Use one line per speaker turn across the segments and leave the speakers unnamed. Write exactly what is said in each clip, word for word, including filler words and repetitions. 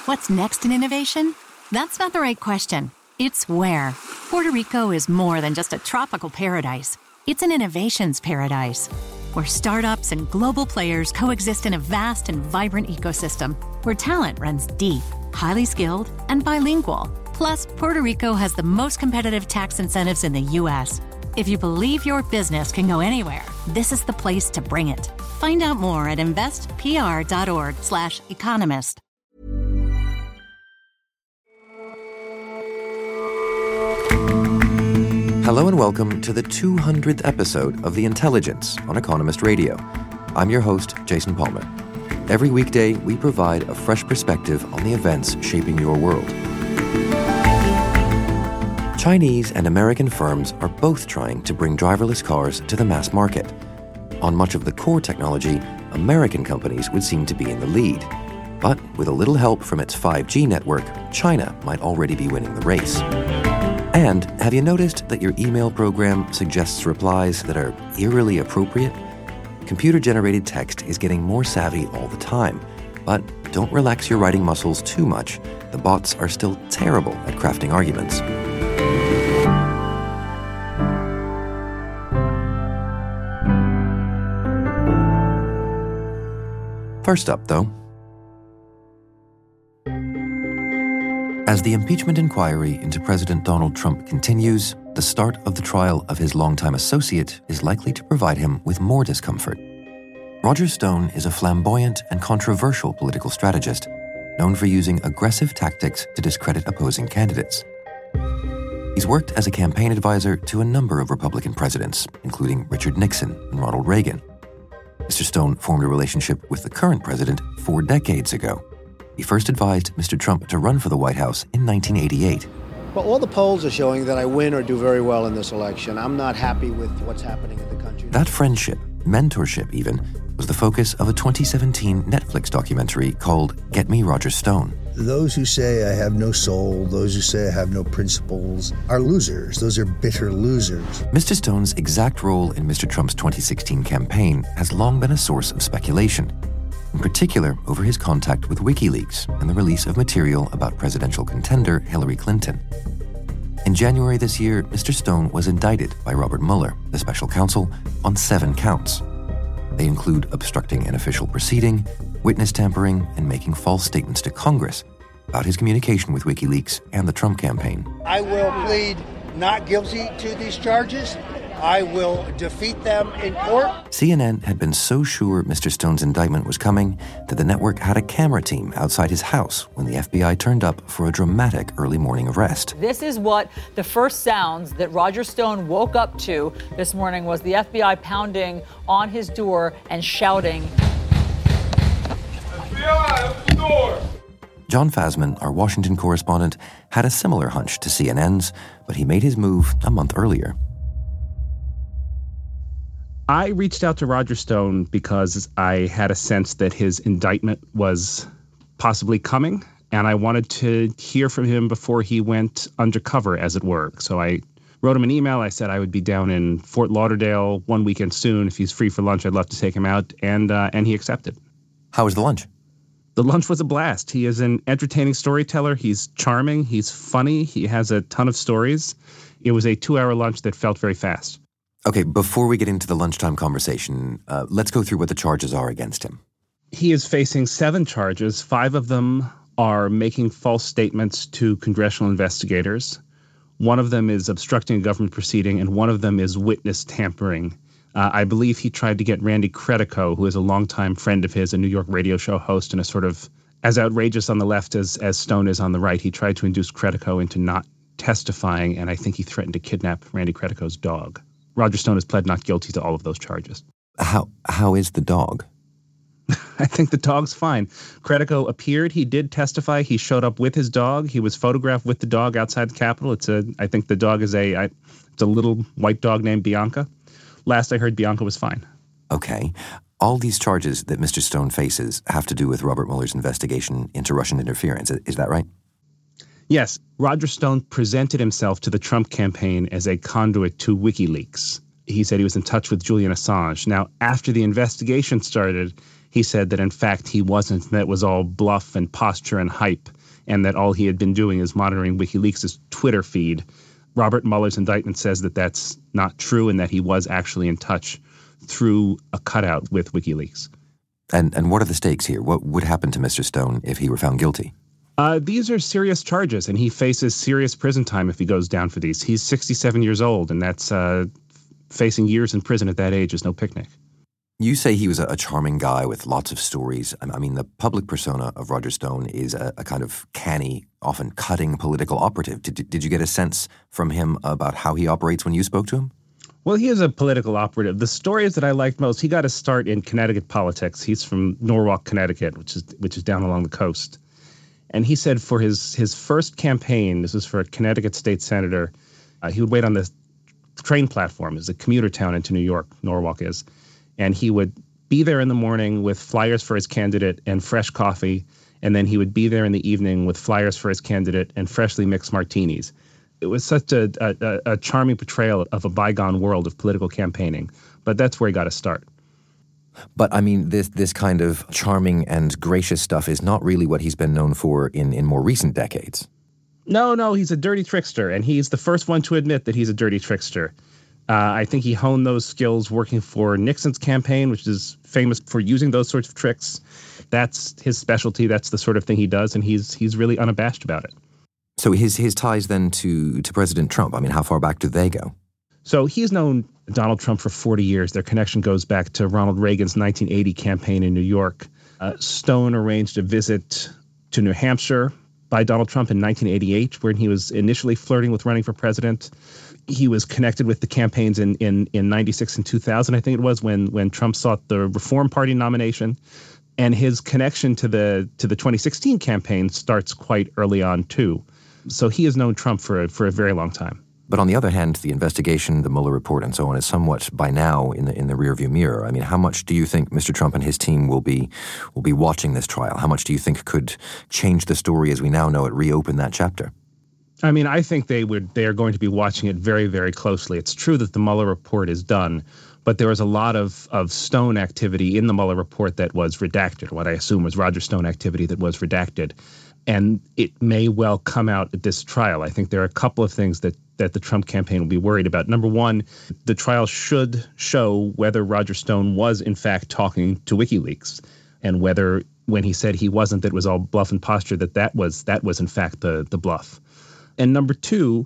What's next in innovation? That's not the right question. It's where. Puerto Rico is more than just a tropical paradise. It's an innovations paradise, where startups and global players coexist in a vast and vibrant ecosystem, where talent runs deep, highly skilled, and bilingual. Plus, Puerto Rico has the most competitive tax incentives in the U S. If you believe your business can go anywhere, this is the place to bring it. Find out more at investpr.org slash economist.
Hello and welcome to the two hundredth episode of The Intelligence on Economist Radio. I'm your host, Jason Palmer. Every weekday, we provide a fresh perspective on the events shaping your world. Chinese and American firms are both trying to bring driverless cars to the mass market. On much of the core technology, American companies would seem to be in the lead. But with a little help from its five G network, China might already be winning the race. And have you noticed that your email program suggests replies that are eerily appropriate? Computer-generated text is getting more savvy all the time. But don't relax your writing muscles too much. The bots are still terrible at crafting arguments. First up, though, as the impeachment inquiry into President Donald Trump continues, the start of the trial of his longtime associate is likely to provide him with more discomfort. Roger Stone is a flamboyant and controversial political strategist, known for using aggressive tactics to discredit opposing candidates. He's worked as a campaign advisor to a number of Republican presidents, including Richard Nixon and Ronald Reagan. Mister Stone formed a relationship with the current president four decades ago. He first advised Mister Trump to run for the White House in nineteen eighty-eight.
Well, all the polls are showing that I win or do very well in this election. I'm not happy with what's happening in the country.
That friendship, mentorship even, was the focus of a twenty seventeen Netflix documentary called Get Me Roger Stone.
Those who say I have no soul, those who say I have no principles, are losers. Those are bitter losers.
Mister Stone's exact role in Mister Trump's twenty sixteen campaign has long been a source of speculation, in particular over his contact with WikiLeaks and the release of material about presidential contender Hillary Clinton. In January this year, Mister Stone was indicted by Robert Mueller, the special counsel, on seven counts. They include obstructing an official proceeding, witness tampering, and making false statements to Congress about his communication with WikiLeaks and the Trump campaign.
I will plead not guilty to these charges. I will defeat them in court.
C N N had been so sure Mister Stone's indictment was coming that the network had a camera team outside his house when the F B I turned up for a dramatic early morning arrest.
This is what the first sounds that Roger Stone woke up to this morning was the F B I pounding on his door and shouting, F B I, open the door!
John Fasman, our Washington correspondent, had a similar hunch to C N N's, but he made his move a month earlier.
I reached out to Roger Stone because I had a sense that his indictment was possibly coming, and I wanted to hear from him before he went undercover, as it were. So I wrote him an email. I said I would be down in Fort Lauderdale one weekend soon. If he's free for lunch, I'd love to take him out, and uh, and he accepted.
How was the lunch?
The lunch was a blast. He is an entertaining storyteller. He's charming. He's funny. He has a ton of stories. It was a two-hour lunch that felt very fast.
Okay, before we get into the lunchtime conversation, uh, let's go through what the charges are against him.
He is facing seven charges. Five of them are making false statements to congressional investigators. One of them is obstructing a government proceeding, and one of them is witness tampering. Uh, I believe he tried to get Randy Credico, who is a longtime friend of his, a New York radio show host, and a sort of as outrageous on the left as, as Stone is on the right. He tried to induce Credico into not testifying, and I think he threatened to kidnap Randy Credico's dog. Roger Stone has pled not guilty to all of those charges.
How how is the dog?
I think the dog's fine. Credico appeared. He did testify. He showed up with his dog. He was photographed with the dog outside the Capitol. It's a. I think the dog is a. I, it's a little white dog named Bianca. Last I heard, Bianca was fine.
Okay. All these charges that Mister Stone faces have to do with Robert Mueller's investigation into Russian interference. Is that right?
Yes. Roger Stone presented himself to the Trump campaign as a conduit to WikiLeaks. He said he was in touch with Julian Assange. Now, after the investigation started, he said that, in fact, he wasn't, and that it was all bluff and posture and hype, and that all he had been doing is monitoring WikiLeaks' Twitter feed. Robert Mueller's indictment says that that's not true and that he was actually in touch through a cutout with WikiLeaks.
And and what are the stakes here? What would happen to Mister Stone if he were found guilty?
Uh, these are serious charges, and he faces serious prison time if he goes down for these. He's sixty-seven years old, and that's uh, facing years in prison at that age is no picnic.
You say he was a, a charming guy with lots of stories. I mean, the public persona of Roger Stone is a, a kind of canny, often cutting political operative. Did, did you get a sense from him about how he operates when you spoke to him?
Well, he is a political operative. The stories that I liked most, he got a start in Connecticut politics. He's from Norwalk, Connecticut, which is which is down along the coast. And he said for his, his first campaign, this was for a Connecticut state senator, uh, he would wait on the train platform. It's a commuter town into New York, Norwalk is. And he would be there in the morning with flyers for his candidate and fresh coffee. And then he would be there in the evening with flyers for his candidate and freshly mixed martinis. It was such a, a, a charming portrayal of a bygone world of political campaigning. But that's where he got to start.
But, I mean, this this kind of charming and gracious stuff is not really what he's been known for in, in more recent decades.
No, no, he's a dirty trickster, and he's the first one to admit that he's a dirty trickster. Uh, I think he honed those skills working for Nixon's campaign, which is famous for using those sorts of tricks. That's his specialty. That's the sort of thing he does, and he's he's really unabashed about it.
So his his ties then to, to President Trump, I mean, how far back do they go?
So he's known Donald Trump for forty years. Their connection goes back to Ronald Reagan's nineteen eighty campaign in New York. Uh, Stone arranged a visit to New Hampshire by Donald Trump in nineteen eighty-eight, when he was initially flirting with running for president. He was connected with the campaigns in in, in ninety-six and two thousand, I think it was, when when Trump sought the Reform Party nomination. And his connection to the to the twenty sixteen campaign starts quite early on, too. So he has known Trump for, for a very long time.
But on the other hand, the investigation, the Mueller report, and so on is somewhat by now in the in the rearview mirror. I mean, how much do you think Mister Trump and his team will be will be watching this trial? How much do you think could change the story as we now know it, reopen that chapter?
I mean, I think they would. They are going to be watching it very, very closely. It's true that the Mueller report is done, but there was a lot of of Stone activity in the Mueller report that was redacted. What I assume was Roger Stone activity that was redacted. And it may well come out at this trial. I think there are a couple of things that, that the Trump campaign will be worried about. Number one, the trial should show whether Roger Stone was, in fact, talking to WikiLeaks, and whether, when he said he wasn't, that it was all bluff and posture, that that was, that was in fact, the, the bluff. And number two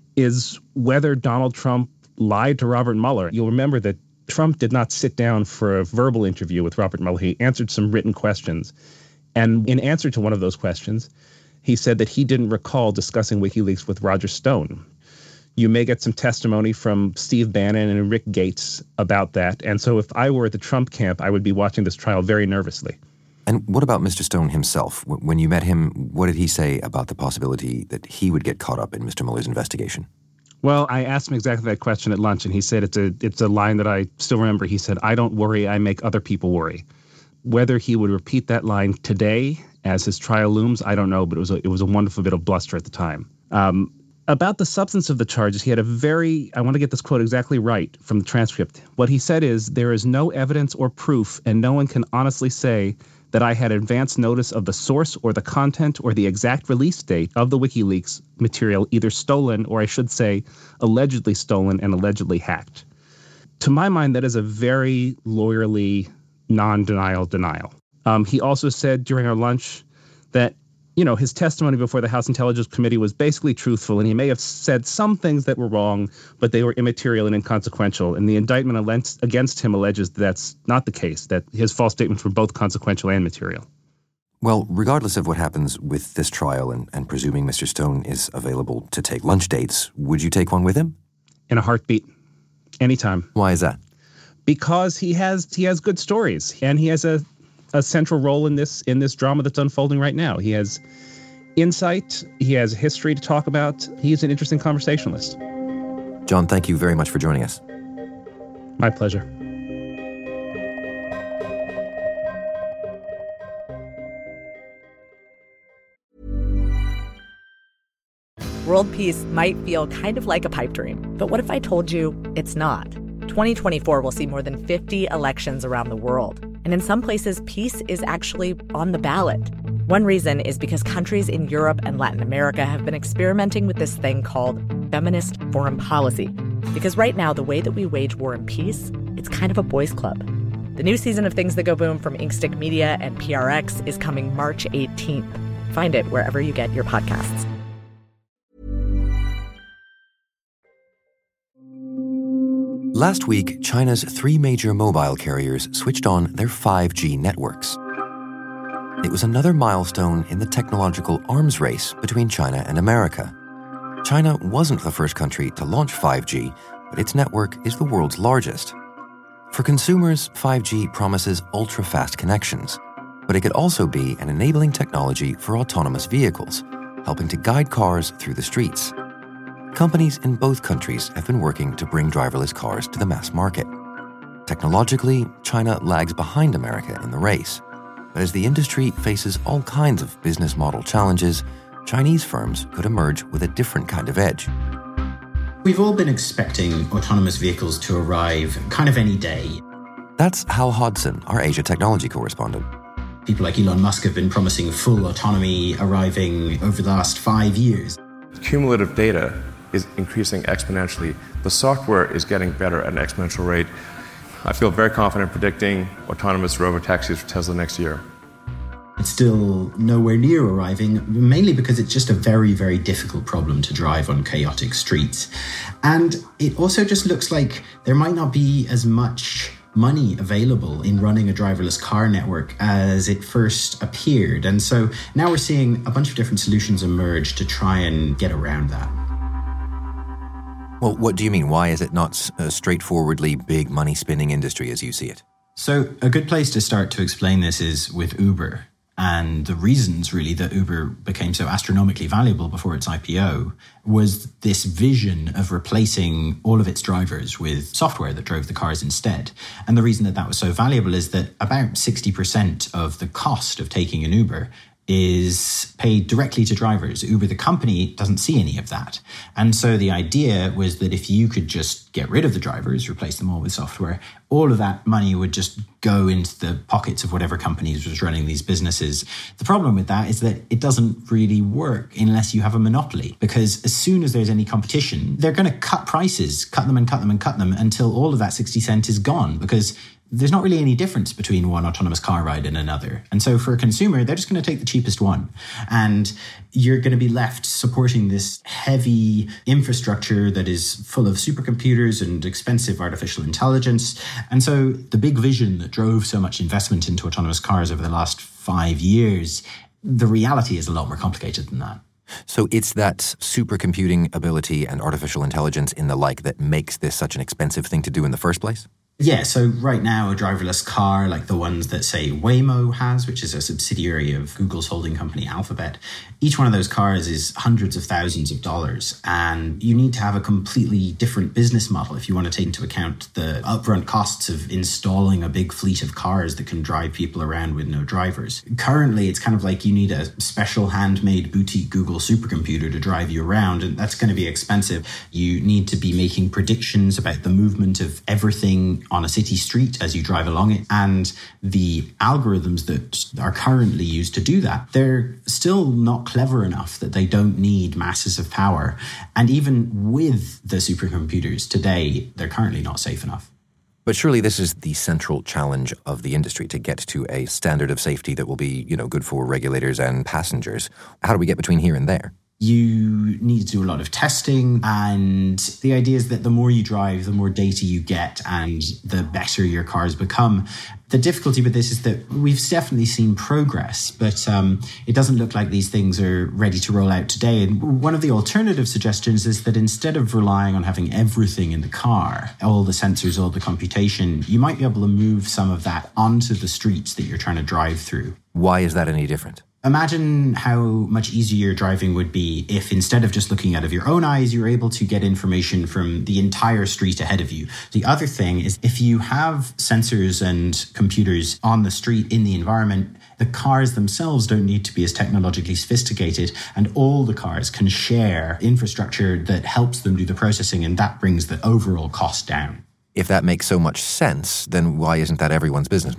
is whether Donald Trump lied to Robert Mueller. You'll remember that Trump did not sit down for a verbal interview with Robert Mueller. He answered some written questions. And in answer to one of those questions, he said that he didn't recall discussing WikiLeaks with Roger Stone. You may get some testimony from Steve Bannon and Rick Gates about that. And so if I were at the Trump camp, I would be watching this trial very nervously.
And what about Mister Stone himself? When you met him, what did he say about the possibility that he would get caught up in Mister Mueller's investigation?
Well, I asked him exactly that question at lunch, and he said it's a it's a line that I still remember. He said, "I don't worry, I make other people worry." Whether he would repeat that line today as his trial looms, I don't know, but it was a, it was a wonderful bit of bluster at the time. Um, about the substance of the charges, he had a very, I want to get this quote exactly right from the transcript. What he said is, "There is no evidence or proof, and no one can honestly say that I had advance notice of the source or the content or the exact release date of the WikiLeaks material, either stolen or, I should say, allegedly stolen and allegedly hacked." To my mind, that is a very lawyerly non-denial denial. Um, he also said during our lunch that, you know, his testimony before the House Intelligence Committee was basically truthful, and he may have said some things that were wrong, but they were immaterial and inconsequential. And the indictment against him alleges that that's not the case, that his false statements were both consequential and material.
Well, regardless of what happens with this trial, and, and presuming Mister Stone is available to take lunch dates, would you take one with him?
In a heartbeat. Anytime.
Why is that?
Because he has he has good stories, and he has a, a central role in this in this drama that's unfolding right now. He has insight. He has history to talk about. He's an interesting conversationalist.
John, thank you very much for joining us.
My pleasure.
World peace might feel kind of like a pipe dream, but what if I told you it's not? twenty twenty-four will see more than fifty elections around the world. And in some places, peace is actually on the ballot. One reason is because countries in Europe and Latin America have been experimenting with this thing called feminist foreign policy. Because right now, the way that we wage war and peace, it's kind of a boys' club. The new season of Things That Go Boom from Inkstick Media and P R X is coming March eighteenth. Find it wherever you get your podcasts.
Last week, China's three major mobile carriers switched on their five G networks. It was another milestone in the technological arms race between China and America. China wasn't the first country to launch five G, but its network is the world's largest. For consumers, five G promises ultra-fast connections, but it could also be an enabling technology for autonomous vehicles, helping to guide cars through the streets. Companies in both countries have been working to bring driverless cars to the mass market. Technologically, China lags behind America in the race. But as the industry faces all kinds of business model challenges, Chinese firms could emerge with a different kind of edge.
We've all been expecting autonomous vehicles to arrive kind of any day.
That's Hal Hodson, our Asia technology correspondent.
People like Elon Musk have been promising full autonomy arriving over the last five years.
Cumulative data is increasing exponentially. The software is getting better at an exponential rate. I feel very confident predicting autonomous robotaxis for Tesla next year.
It's still nowhere near arriving, mainly because it's just a very, very difficult problem to drive on chaotic streets. And it also just looks like there might not be as much money available in running a driverless car network as it first appeared. And so now we're seeing a bunch of different solutions emerge to try and get around that.
Well, what do you mean? Why is it not a straightforwardly big money-spinning industry as you see it?
So a good place to start to explain this is with Uber. And the reasons, really, that Uber became so astronomically valuable before its I P O was this vision of replacing all of its drivers with software that drove the cars instead. And the reason that that was so valuable is that about sixty percent of the cost of taking an Uber is paid directly to drivers. Uber, the company, doesn't see any of that. And so the idea was that if you could just get rid of the drivers, replace them all with software, all of that money would just go into the pockets of whatever companies was running these businesses. The problem with that is that it doesn't really work unless you have a monopoly, because as soon as there's any competition, they're going to cut prices, cut them and cut them and cut them until all of that sixty cent is gone, because there's not really any difference between one autonomous car ride and another. And so for a consumer, they're just going to take the cheapest one. And you're going to be left supporting this heavy infrastructure that is full of supercomputers and expensive artificial intelligence. And so the big vision that drove so much investment into autonomous cars over the last five years, the reality is a lot more complicated than that.
So it's that supercomputing ability and artificial intelligence in the like that makes this such an expensive thing to do in the first place?
Yeah, so right now a driverless car like the ones that, say, Waymo has, which is a subsidiary of Google's holding company Alphabet, each one of those cars is hundreds of thousands of dollars. And you need to have a completely different business model if you want to take into account the upfront costs of installing a big fleet of cars that can drive people around with no drivers. Currently, it's kind of like you need a special handmade boutique Google supercomputer to drive you around, and that's going to be expensive. You need to be making predictions about the movement of everything on a city street as you drive along it. And the algorithms that are currently used to do that, they're still not clever enough that they don't need masses of power. And even with the supercomputers today, they're currently not safe enough.
But surely this is the central challenge of the industry, to get to a standard of safety that will be, you know, good for regulators and passengers. How do we get between here and there?
You need to do a lot of testing, and the idea is that the more you drive, the more data you get and the better your cars become. The difficulty with this is that we've definitely seen progress, but um, it doesn't look like these things are ready to roll out today. And one of the alternative suggestions is that instead of relying on having everything in the car, all the sensors, all the computation, you might be able to move some of that onto the streets that you're trying to drive through.
Why is that any different?
Imagine how much easier driving would be if instead of just looking out of your own eyes, you're able to get information from the entire street ahead of you. The other thing is if you have sensors and computers on the street in the environment, the cars themselves don't need to be as technologically sophisticated, and all the cars can share infrastructure that helps them do the processing, and that brings the overall cost down.
If that makes so much sense, then why isn't that everyone's business model?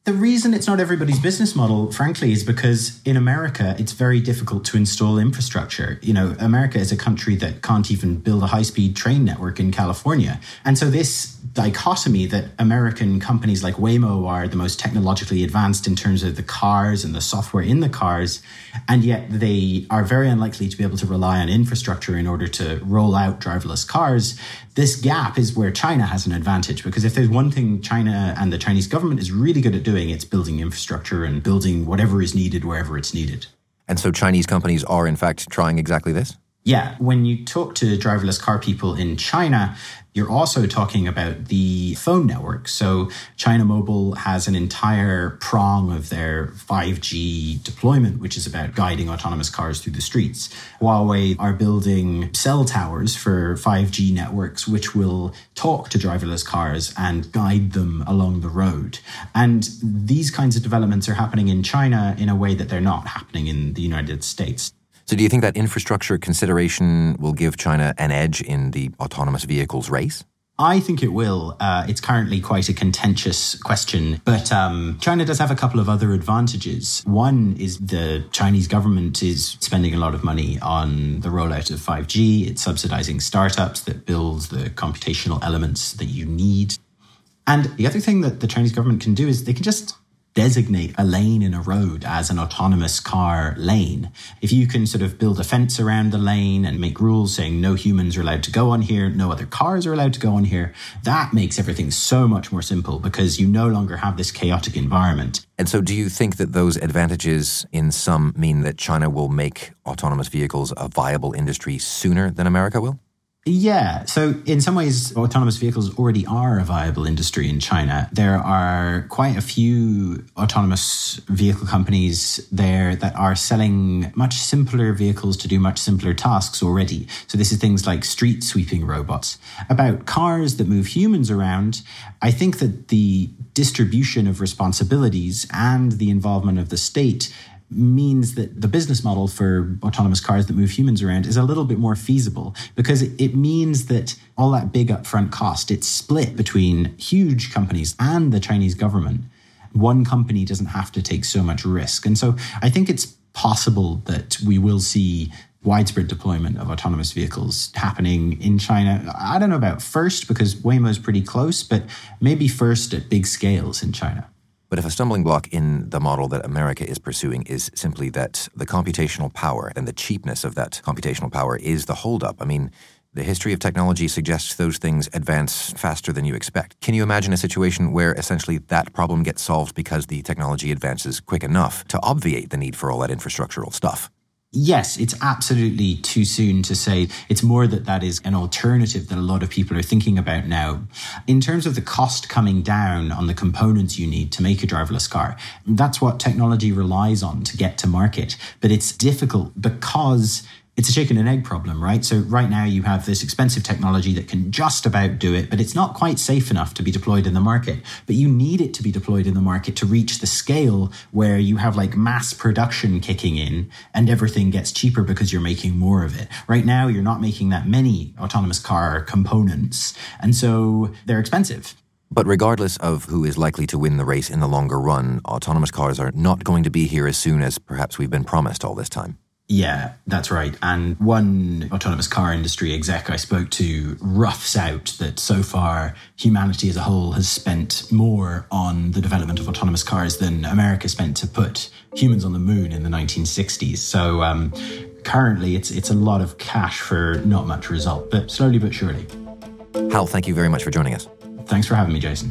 The reason it's not everybody's business model, frankly, is because in America, it's very difficult to install infrastructure. You know, America is a country that can't even build a high-speed train network in California. And so this dichotomy that American companies like Waymo are the most technologically advanced in terms of the cars and the software in the cars, and yet they are very unlikely to be able to rely on infrastructure in order to roll out driverless cars. This gap is where China has an advantage, because if there's one thing China and the Chinese government is really good at doing, it's building infrastructure and building whatever is needed wherever it's needed.
And so Chinese companies are, in fact, trying exactly this?
Yeah. When you talk to driverless car people in China, you're also talking about the phone network. So China Mobile has an entire prong of their five G deployment, which is about guiding autonomous cars through the streets. Huawei are building cell towers for five G networks, which will talk to driverless cars and guide them along the road. And these kinds of developments are happening in China in a way that they're not happening in the United States.
So do you think that infrastructure consideration will give China an edge in the autonomous vehicles race?
I think it will. Uh, it's currently quite a contentious question, but um, China does have a couple of other advantages. One is the Chinese government is spending a lot of money on the rollout of five G. It's subsidizing startups that build the computational elements that you need. And the other thing that the Chinese government can do is they can just designate a lane in a road as an autonomous car lane. If you can sort of build a fence around the lane and make rules saying no humans are allowed to go on here, no other cars are allowed to go on here, that makes everything so much more simple because you no longer have this chaotic environment.
And so do you think that those advantages in some mean that China will make autonomous vehicles a viable industry sooner than America will?
Yeah. So in some ways, autonomous vehicles already are a viable industry in China. There are quite a few autonomous vehicle companies there that are selling much simpler vehicles to do much simpler tasks already. So this is things like street sweeping robots. About cars that move humans around, I think that the distribution of responsibilities and the involvement of the state means that the business model for autonomous cars that move humans around is a little bit more feasible because it means that all that big upfront cost, it's split between huge companies and the Chinese government. One company doesn't have to take so much risk. And so I think it's possible that we will see widespread deployment of autonomous vehicles happening in China. I don't know about first because Waymo is pretty close, but maybe first at big scales in China.
But if a stumbling block in the model that America is pursuing is simply that the computational power and the cheapness of that computational power is the holdup, I mean, the history of technology suggests those things advance faster than you expect. Can you imagine a situation where essentially that problem gets solved because the technology advances quick enough to obviate the need for all that infrastructural stuff?
Yes, it's absolutely too soon to say. It's more that that is an alternative that a lot of people are thinking about now. In terms of the cost coming down on the components you need to make a driverless car, that's what technology relies on to get to market. But it's difficult because it's a chicken and egg problem, right? So right now you have this expensive technology that can just about do it, but it's not quite safe enough to be deployed in the market. But you need it to be deployed in the market to reach the scale where you have like mass production kicking in and everything gets cheaper because you're making more of it. Right now, you're not making that many autonomous car components. And so they're expensive.
But regardless of who is likely to win the race in the longer run, autonomous cars are not going to be here as soon as perhaps we've been promised all this time.
Yeah, that's right. And one autonomous car industry exec I spoke to roughs out that so far humanity as a whole has spent more on the development of autonomous cars than America spent to put humans on the moon in the nineteen sixties. So um, currently it's it's a lot of cash for not much result, but slowly but surely.
Hal, thank you very much for joining us.
Thanks for having me, Jason.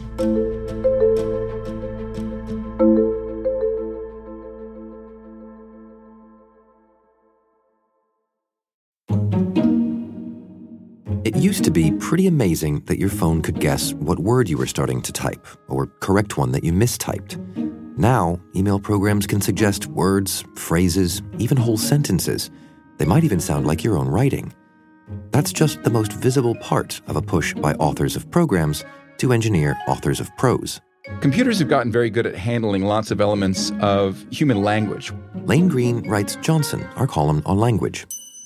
It used to be pretty amazing that your phone could guess what word you were starting to type or correct one that you mistyped. Now, email programs can suggest words, phrases, even whole sentences. They might even sound like your own writing. That's just the most visible part of a push by authors of programs to engineer authors of prose.
Computers have gotten very good at handling lots of elements of human language.
Lane Green writes Johnson, our column on language.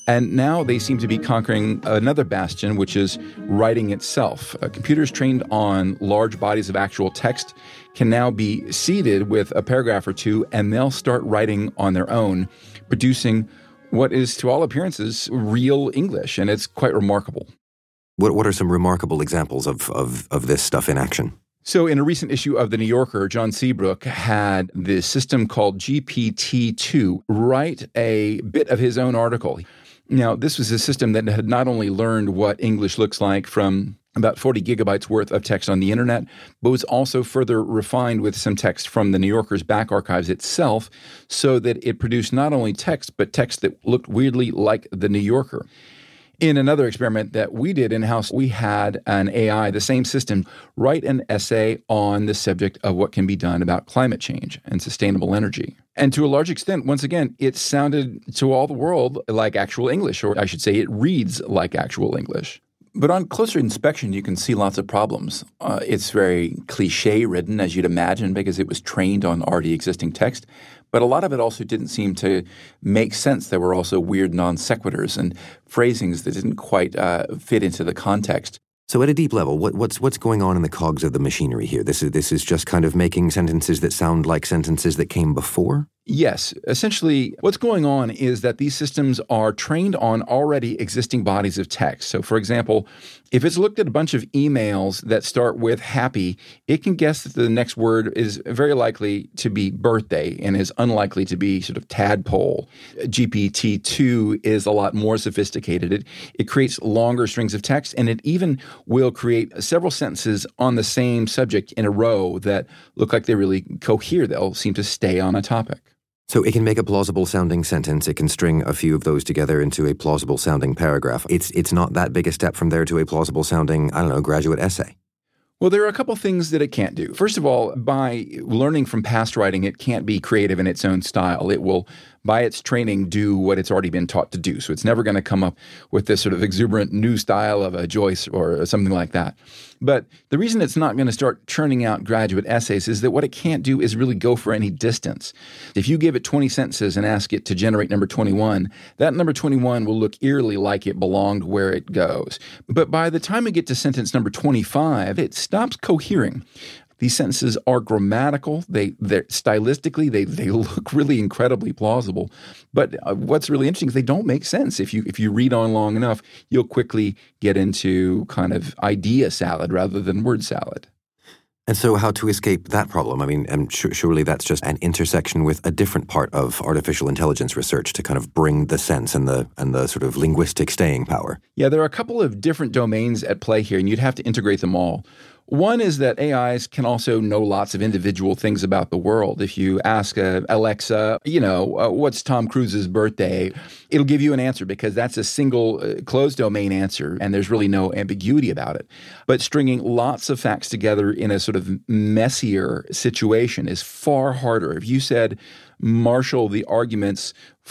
And now they seem to be conquering another bastion, which is writing itself. Uh, computers trained on large bodies of actual text can now be seeded with a paragraph or two, and they'll start writing on their own, producing what is, to all appearances, real English. And it's quite remarkable.
What What are some remarkable examples of, of, of this stuff in action?
So in a recent issue of The New Yorker, John Seabrook had this system called G P T two write a bit of his own article. Now, this was a system that had not only learned what English looks like from about forty gigabytes worth of text on the internet, but was also further refined with some text from The New Yorker's back archives itself, so that it produced not only text, but text that looked weirdly like The New Yorker. In another experiment that we did in-house, we had an A I, the same system, write an essay on the subject of what can be done about climate change and sustainable energy. And to a large extent, once again, it sounded to all the world like actual English, or I should say it reads like actual English.
But on closer inspection, you can see lots of problems. Uh, it's very cliche-ridden, as you'd imagine, because it was trained on already existing text. But a lot of it also didn't seem to make sense. There were also weird non sequiturs and phrasings that didn't quite uh, fit into the context.
So at a deep level, what, what's what's going on in the cogs of the machinery here? This is this is just kind of making sentences that sound like sentences that came before?
Yes. Essentially, what's going on is that these systems are trained on already existing bodies of text. So, for example, if it's looked at a bunch of emails that start with happy, it can guess that the next word is very likely to be birthday and is unlikely to be sort of tadpole. G P T two is a lot more sophisticated. It, it creates longer strings of text, and it even will create several sentences on the same subject in a row that look like they really cohere. They'll seem to stay on a topic.
So it can make a plausible-sounding sentence. It can string a few of those together into a plausible-sounding paragraph. It's it's not that big a step from there to a plausible-sounding, I don't know, graduate essay.
Well, there are a couple things that it can't do. First of all, by learning from past writing, it can't be creative in its own style. It will, by its training, do what it's already been taught to do. So it's never going to come up with this sort of exuberant new style of a Joyce or something like that. But the reason it's not going to start churning out graduate essays is that what it can't do is really go for any distance. If you give it twenty sentences and ask it to generate number twenty-one, that number twenty-one will look eerily like it belonged where it goes. But by the time we get to sentence number twenty-five, it stops cohering. These sentences are grammatical. They, they're stylistically, they they look really incredibly plausible. But uh, what's really interesting is they don't make sense. If you if you read on long enough, you'll quickly get into kind of idea salad rather than word salad.
And so how to escape that problem? I mean, and sh- surely that's just an intersection with a different part of artificial intelligence research to kind of bring the sense and the and the sort of linguistic staying power.
Yeah, there are a couple of different domains at play here, and you'd have to integrate them all. One is that A Is can also know lots of individual things about the world. If you ask uh, Alexa, you know, uh, what's Tom Cruise's birthday, it'll give you an answer because that's a single uh, closed domain answer, and there's really no ambiguity about it. But stringing lots of facts together in a sort of messier situation is far harder. If you said, marshal the arguments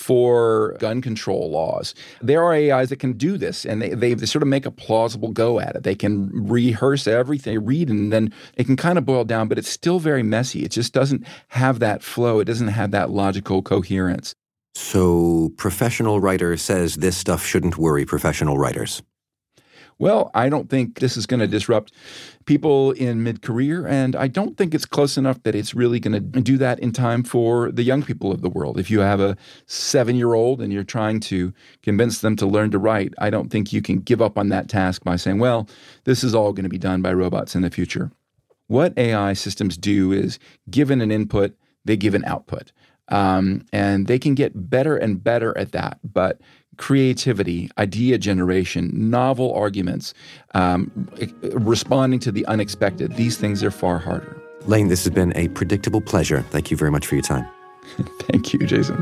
for gun control laws. There are A Is that can do this, and they, they sort of make a plausible go at it. They can rehearse everything, read, and then it can kind of boil down, but it's still very messy. It just doesn't have that flow. It doesn't have that logical coherence.
So professional writer says this stuff shouldn't worry professional writers.
Well, I don't think this is going to disrupt people in mid-career, and I don't think it's close enough that it's really going to do that in time for the young people of the world. If you have a seven-year-old and you're trying to convince them to learn to write, I don't think you can give up on that task by saying, well, this is all going to be done by robots in the future. What A I systems do is, given an input, they give an output. Um, and they can get better and better at that, but creativity, idea generation, novel arguments, um, responding to the unexpected, these things are far harder.
Lane, this has been a predictable pleasure. Thank you very much for your time.
Thank you, Jason.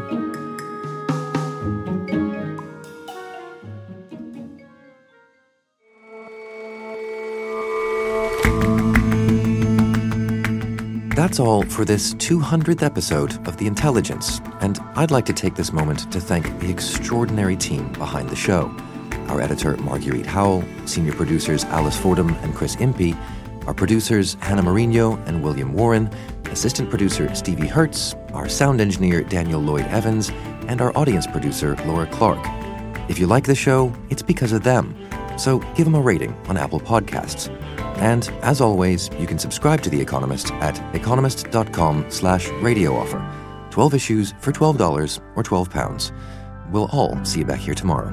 That's all for this two hundredth episode of The Intelligence, and I'd like to take this moment to thank the extraordinary team behind the show. Our editor, Marguerite Howell, senior producers Alice Fordham and Chris Impey, our producers Hannah Mourinho and William Warren, assistant producer Stevie Hertz, our sound engineer Daniel Lloyd Evans, and our audience producer Laura Clark. If you like the show, it's because of them. So give them a rating on Apple Podcasts. And as always, you can subscribe to The Economist at economist.com slash radio offer. twelve issues for twelve dollars or twelve pounds. We'll all see you back here tomorrow.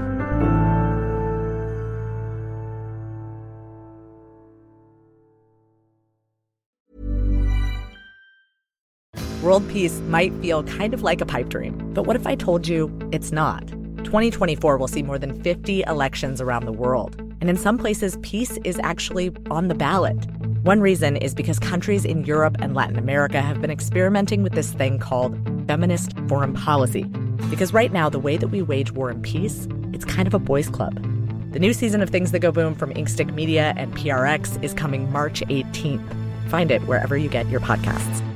World peace might feel kind of like a pipe dream, but what if I told you it's not? twenty twenty-four will see more than fifty elections around the world. And in some places, peace is actually on the ballot. One reason is because countries in Europe and Latin America have been experimenting with this thing called feminist foreign policy. Because right now, the way that we wage war and peace, it's kind of a boys' club. The new season of Things That Go Boom from Inkstick Media and P R X is coming March eighteenth. Find it wherever you get your podcasts.